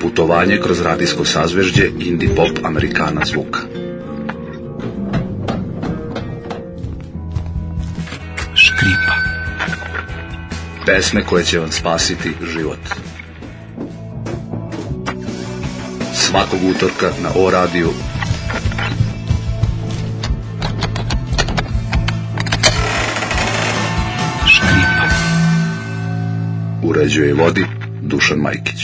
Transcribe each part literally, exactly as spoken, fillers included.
Putovanje kroz radijsko sazvežđe indie pop Amerikana zvuka. Škripa. Pesme koje će vam spasiti život. Svakog utorka na O radiju. Škripa. Uređuje i vodi Dušan Majkić.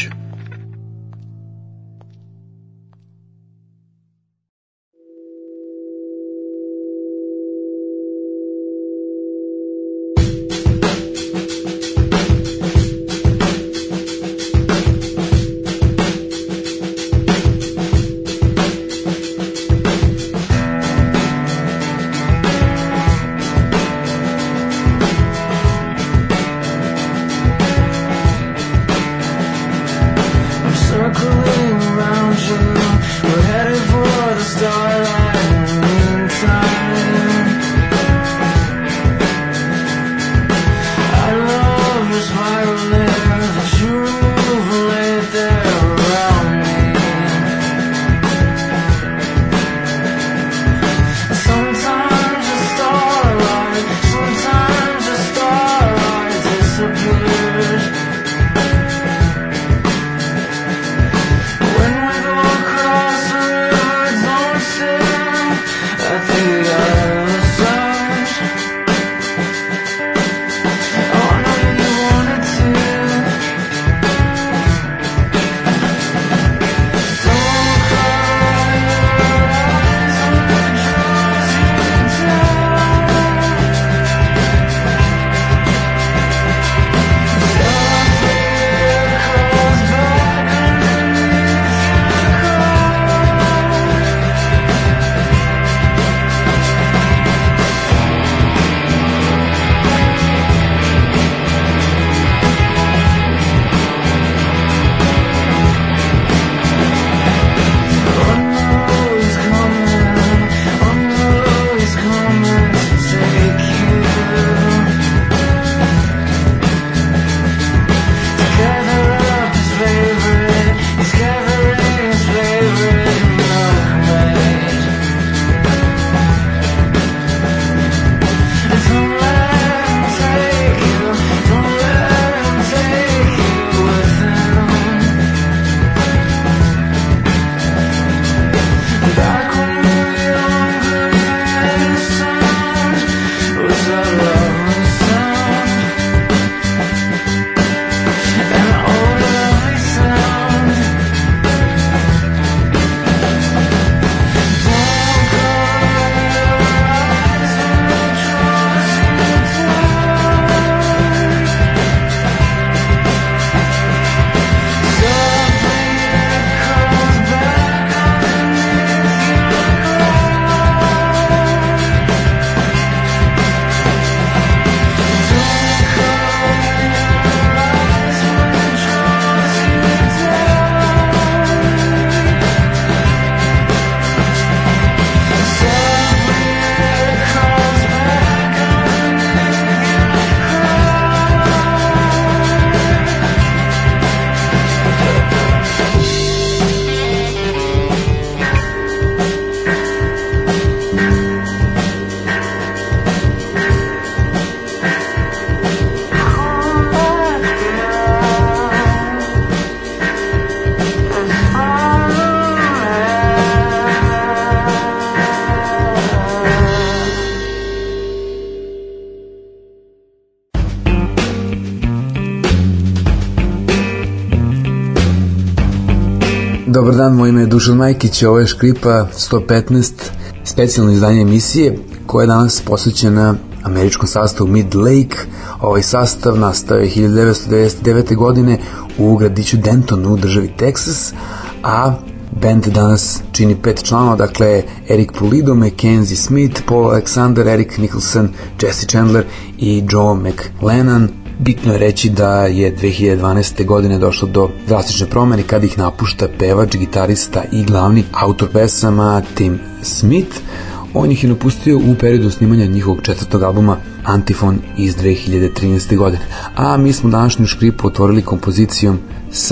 Dobar dan, moje ime je Dušan Majkić, ovo je Škripa sto petnaest, specijalno izdanje emisije koja je danas posvećena američkom sastavu Mid Lake. Ovaj sastav nastao je hiljadu devetsto devedeset devete. godine u gradiću Denton u državi Texas, a band danas čini pet članova, dakle Eric Pulido, Mackenzie Smith, Paul Alexander, Eric Nicholson, Jesse Chandler i Joe McLennan. Bitno je reći da je dve hiljade dvanaeste. godine došlo do drastične promene kada ih napušta pevač, gitarista i glavni autor pesama Tim Smith. On ih je napustio u periodu snimanja njihovog četvrtog albuma Antifon iz dve hiljade trinaeste. godine. A mi smo današnju škripu otvorili kompozicijom sa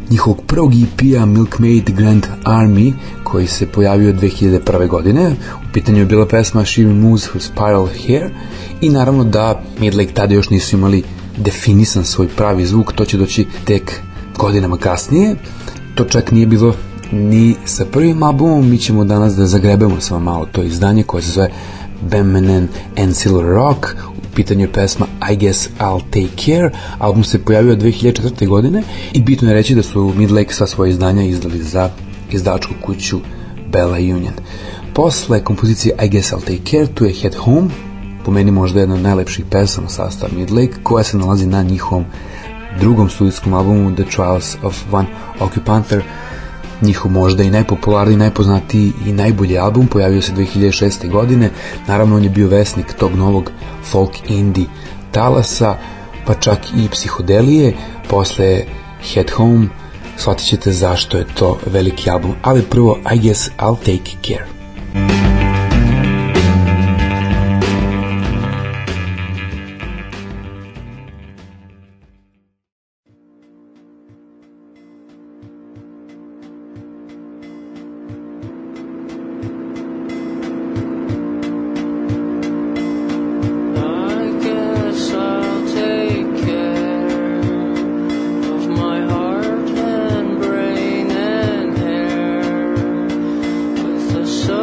njihovog prvog E P-a Milkmaid Grand Army, koji se pojavio dve hiljade prve. godine. U pitanju je bila pesma She Removes Her Spiral Hair i naravno da Midlake tada još nisu imali definisan svoj pravi zvuk, to će doći tek godinama kasnije. To čak nije bilo ni sa prvim albumom. Mi ćemo danas da zagrebemo samo malo to izdanje koje se zove Bemenen and Silver Rock. U pitanju je pesma I Guess I'll Take Care. Album se pojavio dve hiljade četvrte. godine i bitno je reći da su Midlake sva svoje izdanja izdali za izdavačku kuću Bella Union. Posle kompozicije I Guess I'll Take Care tu je Head Home, po meni možda jedna od najlepših pesama sastava Midlake, koja se nalazi na njihovom drugom studijskom albumu The Trials of One Occupanter, njihov možda i najpopularniji, najpoznatiji i najbolji album, pojavio se dve hiljade šeste. godine. Naravno on je bio vesnik tog novog folk indie talasa, pa čak i psihodelije. Posle Head Home shvatit ćete zašto je to veliki album, ali prvo I Guess I'll Take Care. So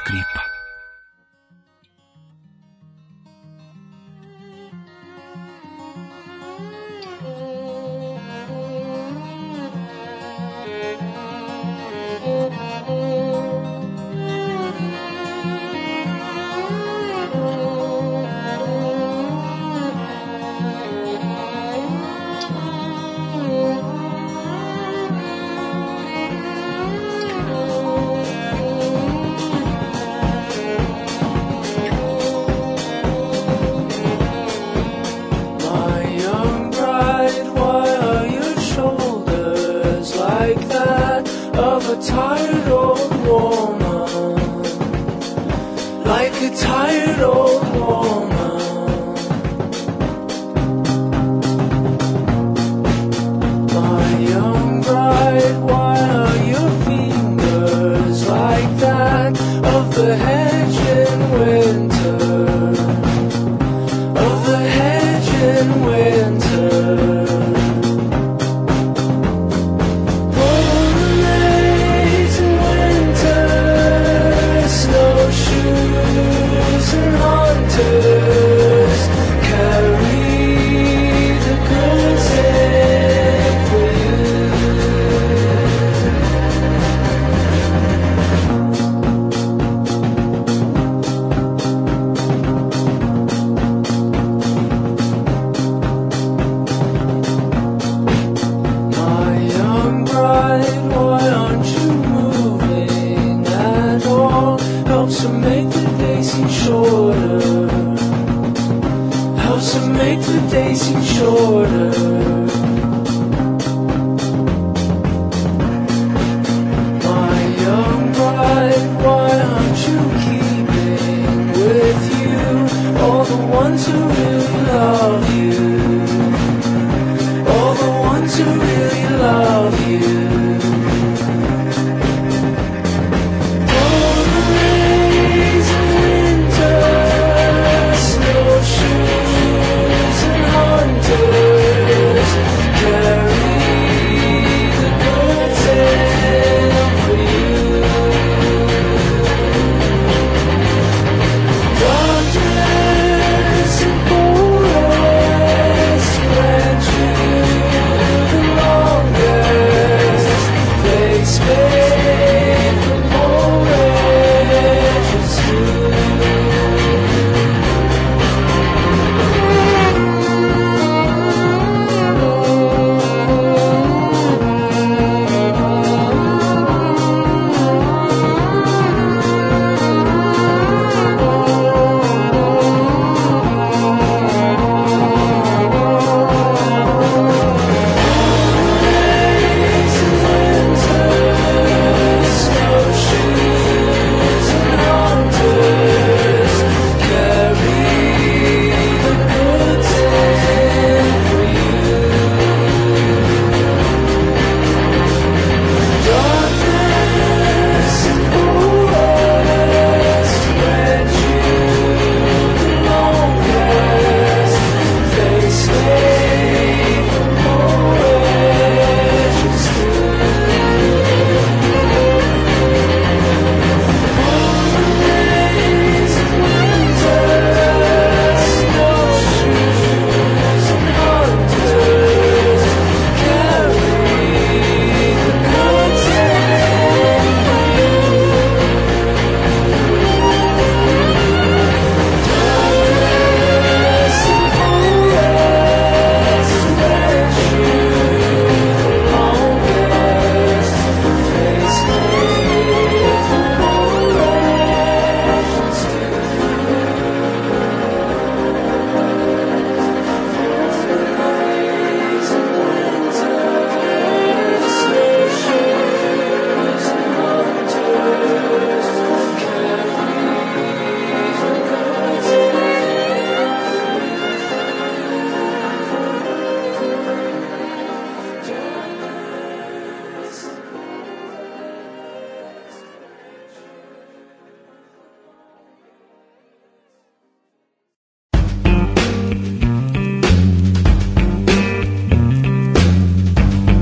škripa.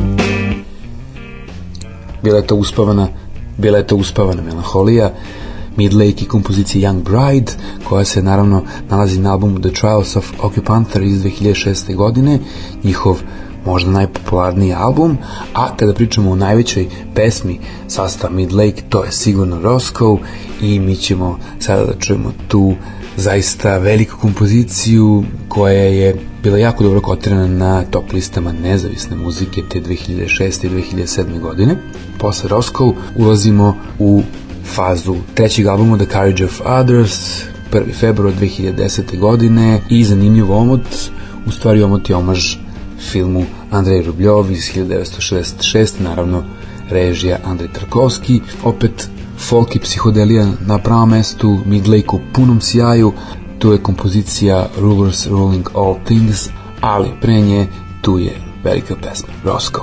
Bila je to uspavana, bila je to uspavana melanholija, Midlake i kompozicija Young Bride, koja se naravno nalazi na albumu The Trials of Occupanter iz dve hiljade šeste. godine, njihov možda najpopularniji album. A kada pričamo o najvećoj pesmi sastava Midlake, to je sigurno Roscoe, i mi ćemo sada da čujemo tu zaista veliku kompoziciju koja je bila jako dobro kotirana na top listama nezavisne muzike te dve hiljade šeste. i dve hiljade sedme. godine. Posle Roscoe ulazimo u fazu trećeg albuma The Courage of Others, prvi februar dve hiljade desete. godine, i zanimljiv omot, u stvari omot je omaž filmu Andrej Rubljov iz hiljade devetsto šezdeset šeste. naravno režija Andrej Tarkovski, opet folk i psihodelija na pravom mestu, Midlake u punom sjaju, tu je kompozicija Rulers Ruling All Things, ali pre nje tu je velika pesma Roscoe.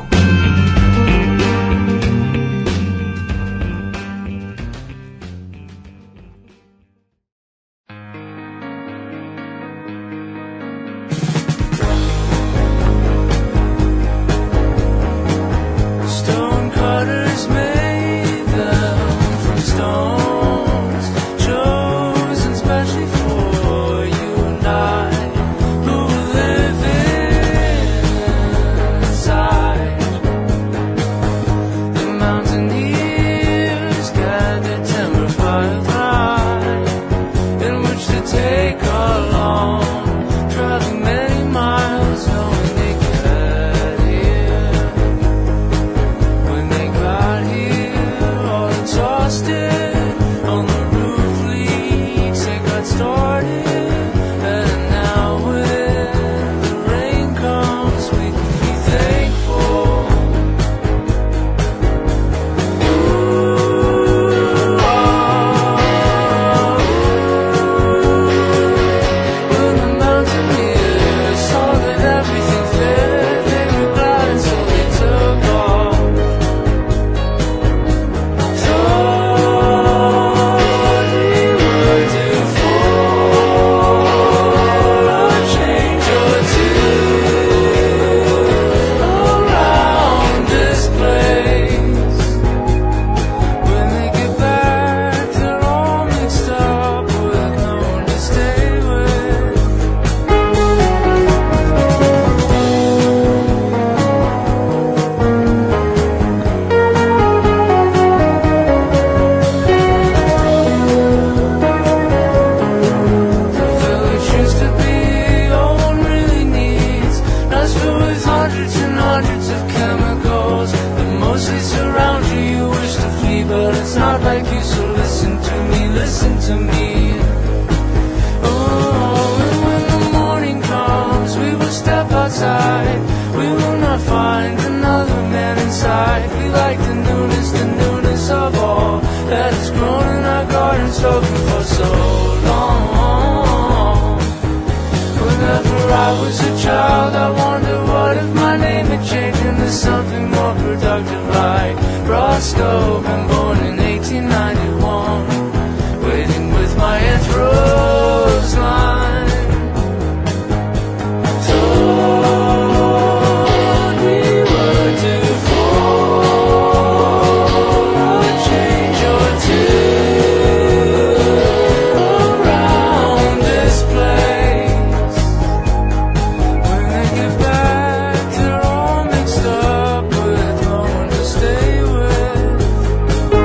Stay with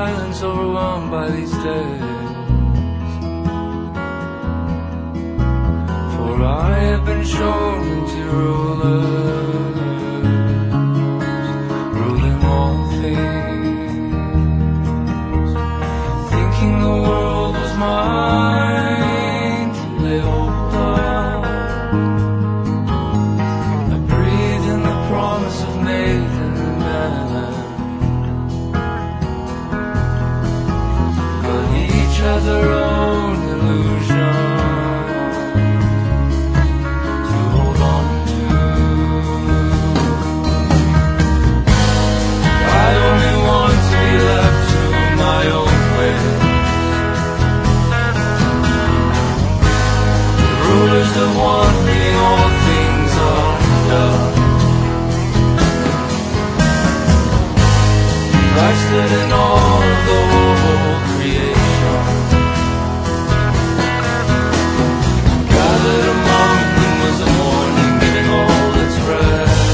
silence overwhelmed by these days. For I have been shown to rulers, ruling all things, thinking the world was mine to lay hold of. I breathed in the promise of Nathan and man, but each had their own illusion to hold on to. I only want to be left to my own way. The rulers that want leaving all things undone. Christ stood in all of the whole creation, gathered among them was the morning, giving all its rest.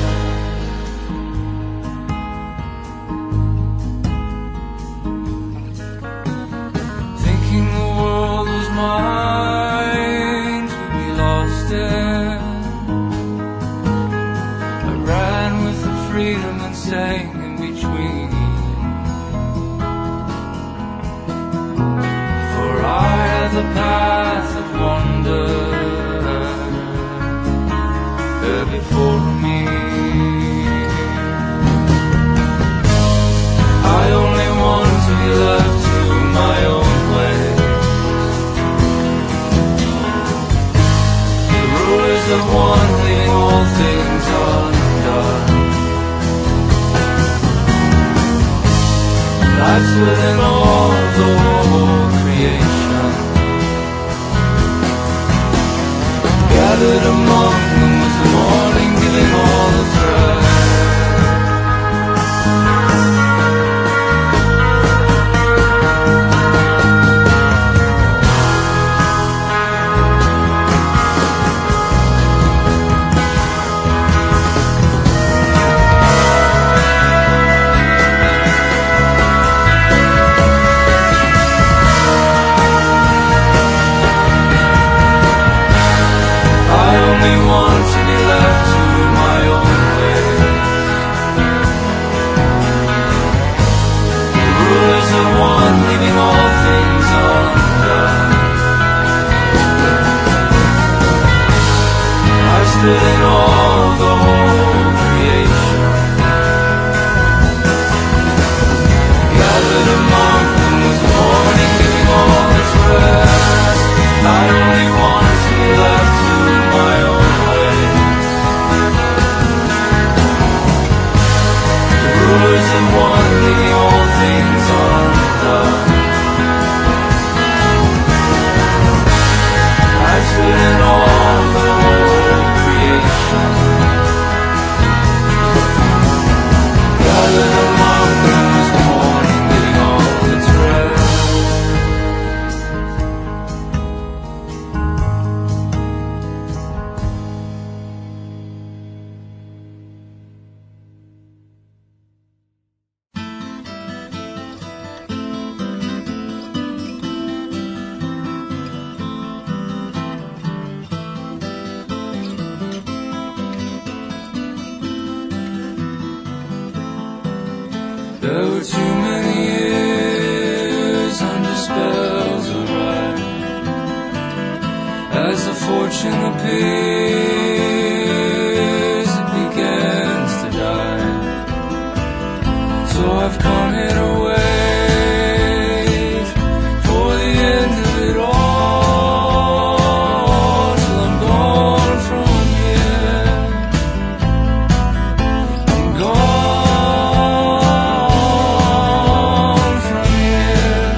Thinking the world was mine to be lost in, I ran with the freedom and sang in between. For I had the path of wonder there before me. I only want to be left to my own ways. The rulers of one leaving all things undone. Life within all of the whole creation, gathered among them was the morning, giving all its rest. I only want to be left to my own way. The rulers of one leaving all things undone. I stood in all of the whole creation, gathered among them was the morning, giving all its rest. I only want to be left to my own way. The rulers of one leaving all things undone. I stood in all of the whole creation, gathered among them was the morning, giving all its rest. There were too many years under spells of rhyme. As the fortune appears, it begins to die. So I've come here to wait for the end of it all, till I'm gone from here. I'm gone from here.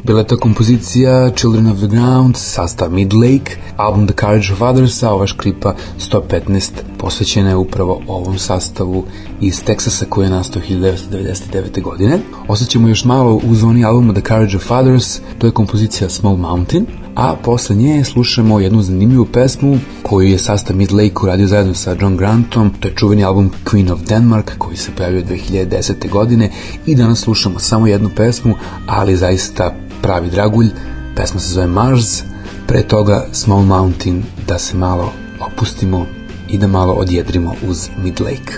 Bila je to kompozicija Children of the Ground, sastav Midlake, album The Courage of Others, a ova škripa sto petnaest posvećena je upravo ovom sastavu iz Teksasa koji je nastao hiljadu devetsto devedeset devete. godine. Osjećamo još malo u zoni albuma The Courage of Others, to je kompozicija Small Mountain, a posle nje slušamo jednu zanimljivu pesmu koju je sastav Midlake uradio zajedno sa John Grantom. To je čuveni album Queen of Denmark koji se pojavio dve hiljade desete. godine i danas slušamo samo jednu pesmu, ali zaista pravi dragulj. Pesma se zove Mars, pre toga Small Mountain, da se malo opustimo i da malo odjedrimo uz Midlake.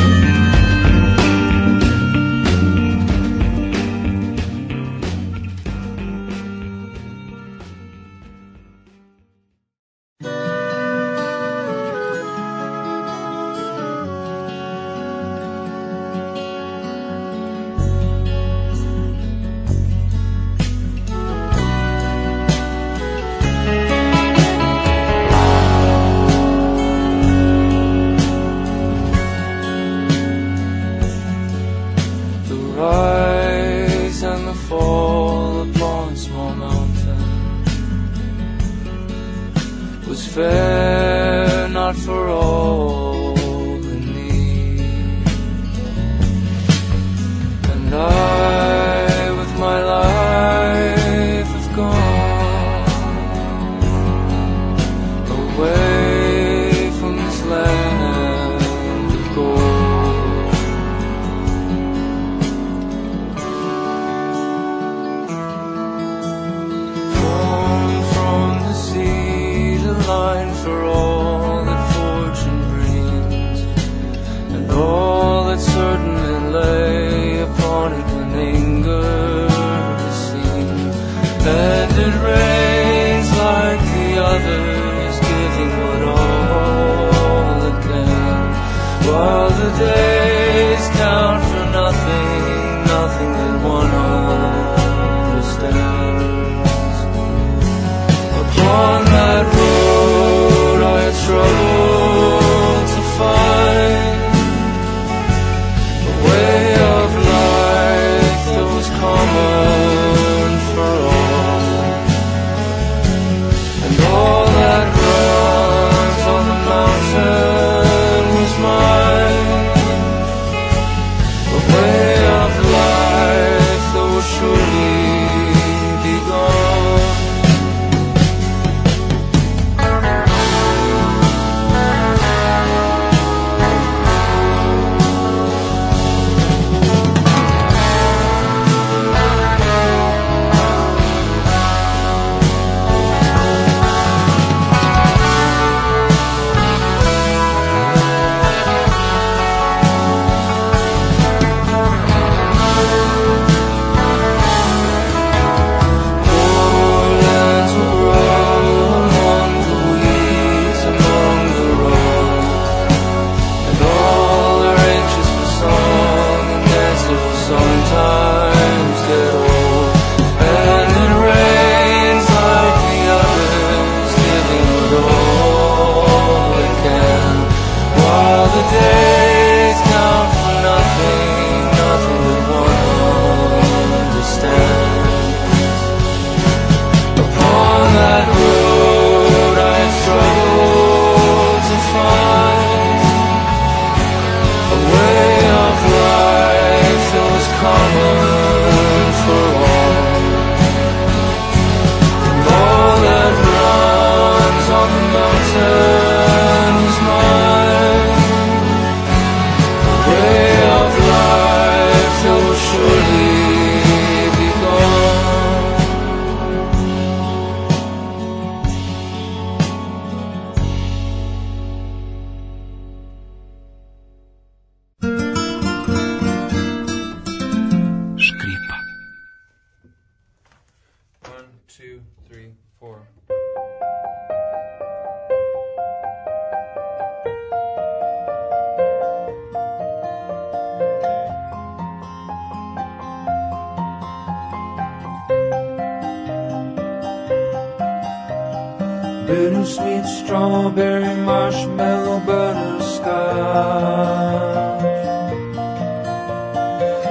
Bittersweet strawberry marshmallow butterscotch. Oh,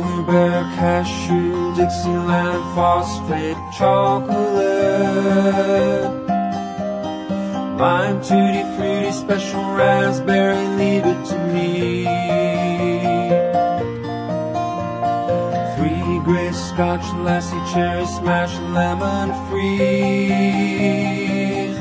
polar bear, cashew, Dixieland, phosphate, chocolate, lime, tutti frutti, special raspberry, leave it to me. Three gray scotch, lassie, cherry, smash, lemon, freeze.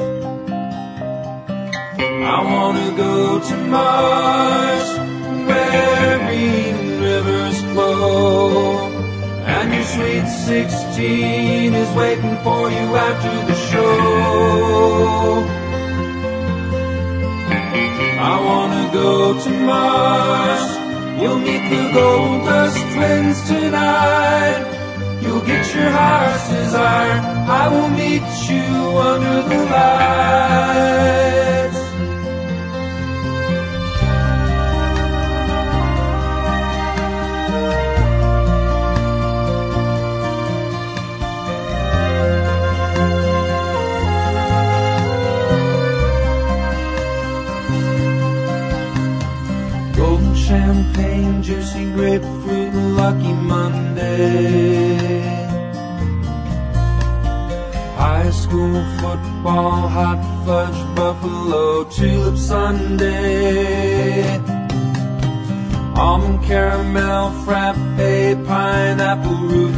I wanna go to Mars, where green rivers flow, and your sweet sixteen is waiting for you after the show. I wanna go to Mars, you'll meet the Gold Dust Twins tonight. You'll get your heart's desire, I will meet you under the lights. Champagne, juicy grapefruit, lucky Monday. High school football, hot fudge, buffalo, tulip sundae. Almond caramel, frappe, pineapple root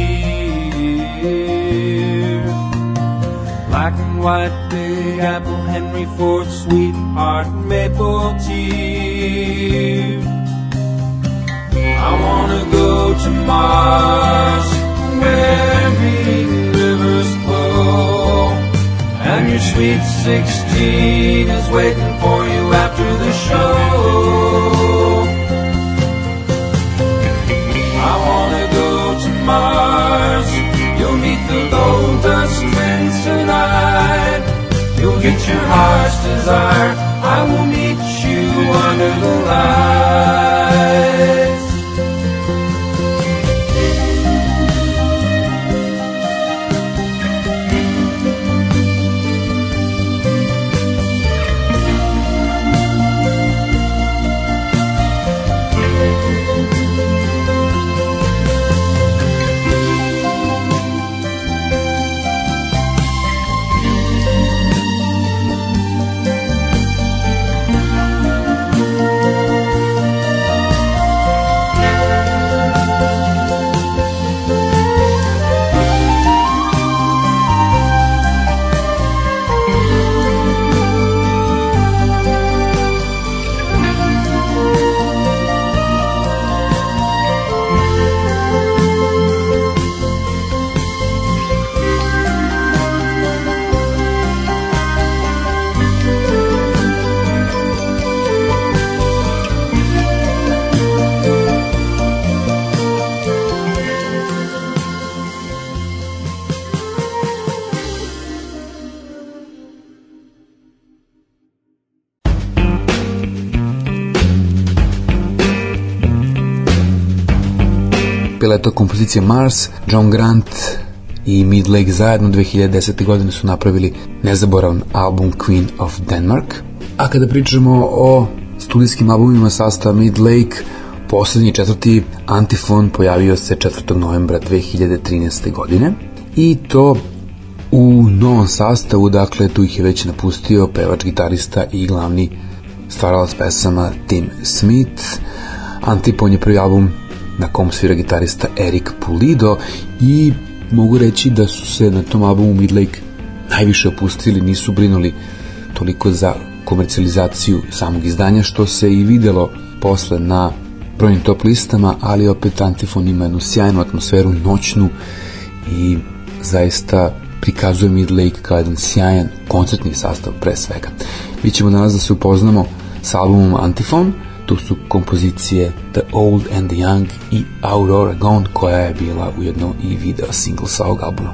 beer. Black and white, big apple, Henry Ford, sweetheart, maple tea. I wanna go to Mars, where green rivers flow, and your sweet sixteen is waiting for you after the show. I wanna go to Mars, you'll meet the Gold Dust Twins tonight. You'll get your heart's desire, I will meet you under the lights. Bila je to kompozicija Mars. John Grant i Midlake zajedno dve hiljade desete. godine su napravili nezaboravan album Queen of Denmark. A kada pričamo o studijskim albumima sastava Midlake, poslednji četvrti Antifon pojavio se četvrtog novembra dve hiljade trinaeste. godine i to u novom sastavu, dakle tu ih je već napustio pevač, gitarista i glavni stvaralac pesama Tim Smith. Antifon je prvi album na kom svira gitarista Eric Pulido i mogu reći da su se na tom albumu Midlake najviše opustili, nisu brinuli toliko za komercijalizaciju samog izdanja, što se i videlo posle na brojnim top listama, ali opet Antifon ima jednu sjajnu atmosferu, noćnu, i zaista prikazuje Midlake kao jedan sjajan koncertni sastav pre svega. Mi ćemo danas da se upoznamo sa albumom Antifon. Tu su kompozicije The Old and the Young i Aurora Gone, koja je bila ujedno i video single sa ovog albuma.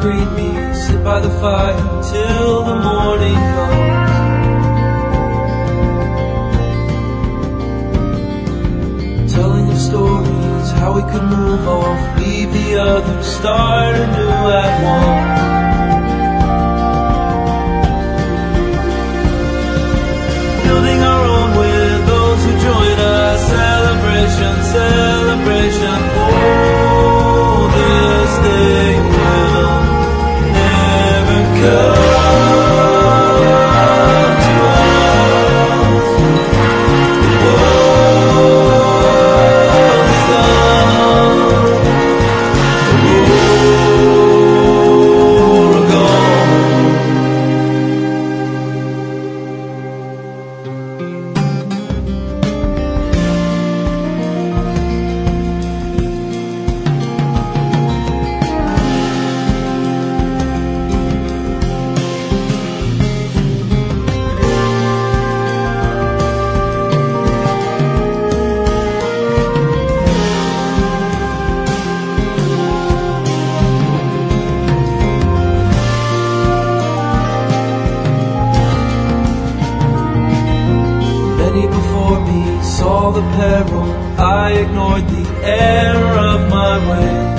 greet me, sit by the fire till the morning comes. Telling of stories, how we could move off, leave the others, start anew at once. Building our own with those who join us, celebration, celebration. Oh, this day will never come to us. The world is done. The war gone. Saw the peril, I ignored the error of my ways.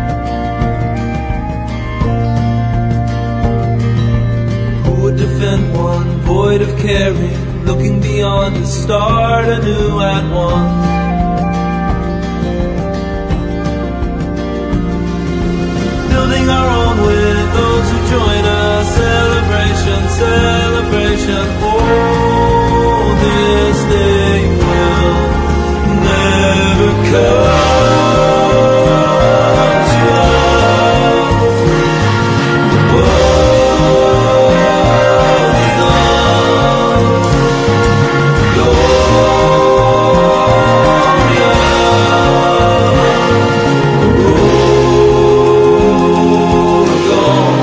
Who would defend one void of caring, looking beyond to start anew at once? Building our own with those who join us, celebration, celebration. Oh, this day will never come to us. The world is done. Gloria. The road gone.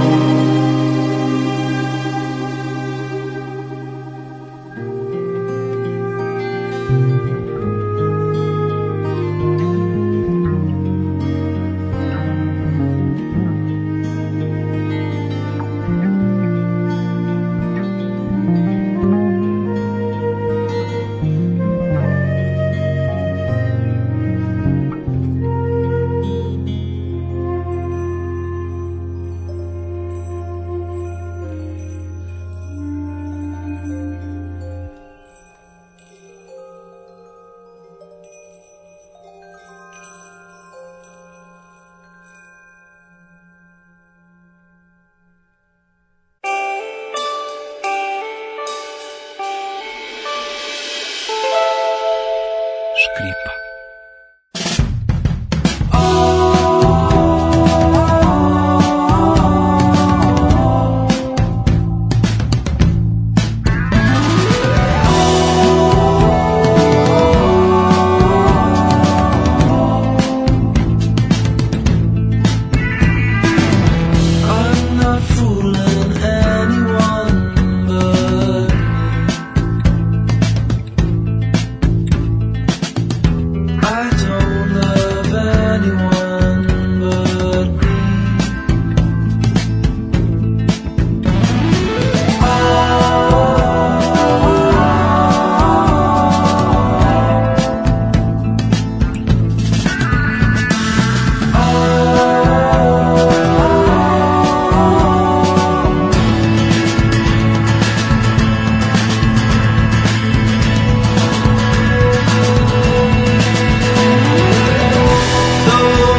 Škripa. Though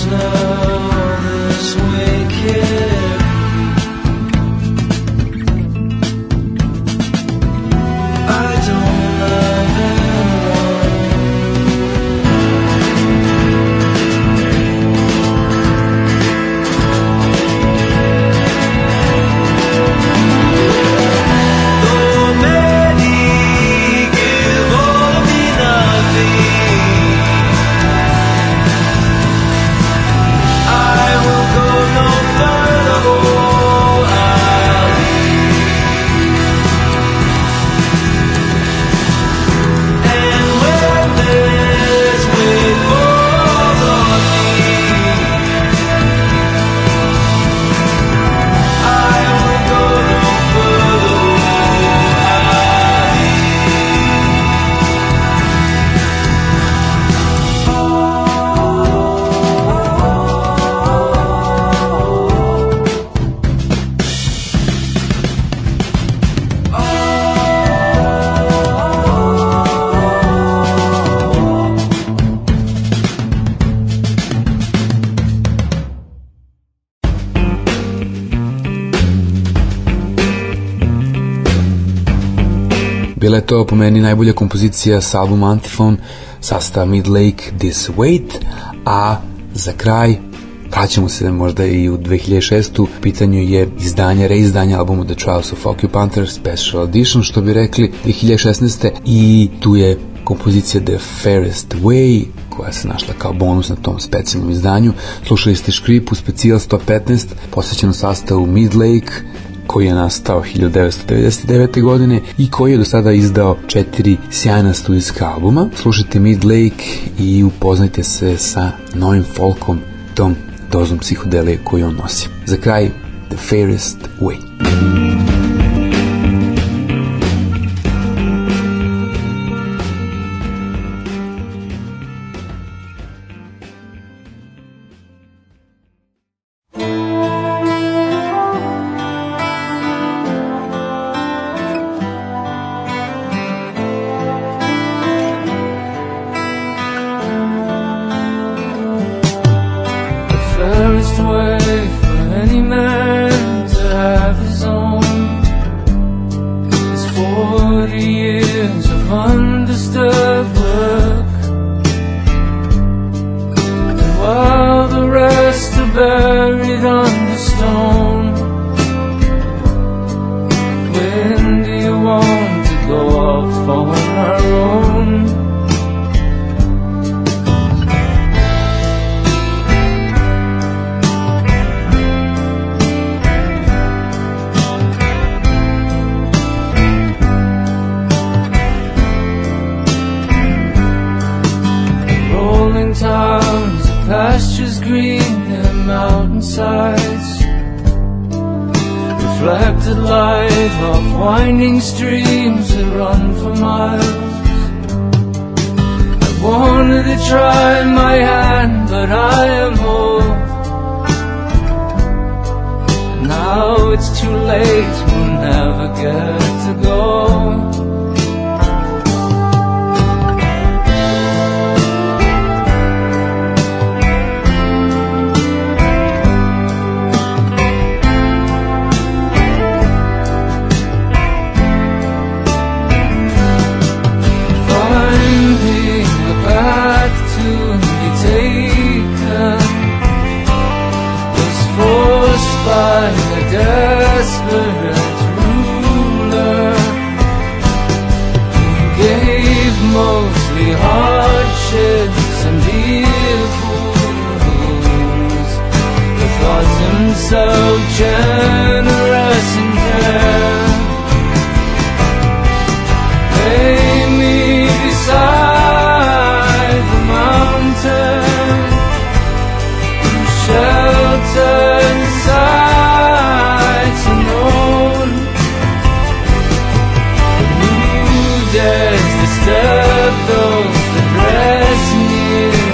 Bila je to po meni najbolja kompozicija s albuma Antiphon, sastava Midlake, This Wait, a za kraj vraćamo se možda i u dve hiljade šestu. U pitanju je izdanje, reizdanje albuma The Trials of Occupanter Special Edition, što bi rekli, dve hiljade šesnaeste. I tu je kompozicija The Fairest Way, koja se našla kao bonus na tom specijalnom izdanju. Slušali ste škripu Specijal sto petnaest, posvećenu sastavu Midlake, koji je nastao hiljadu devetsto devedeset devete. godine i koji je do sada izdao četiri sjajna studijska albuma. Slušajte Midlake i upoznajte se sa novim folkom, tom dozom psihodelije koju on nosi. Za kraj, The Fairest Way.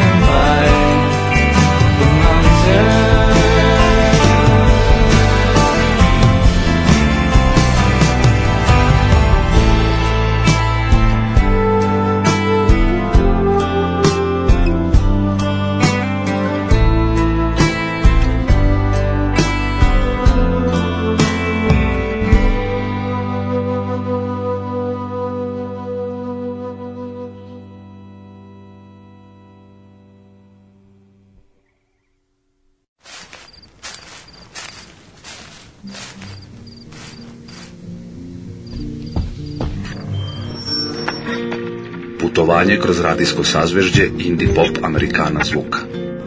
Mountain Putovanje kroz radijsko sazvežđe indie pop Amerikana zvuka.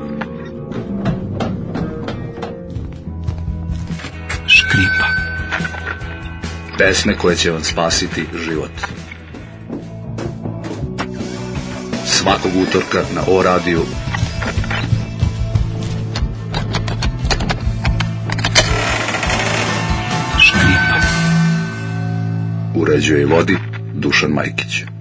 Škripa. Pesme koje će vam spasiti život. Svakog utorka na O radiju. Škripa. Uređuje i vodi Dušan Majkić.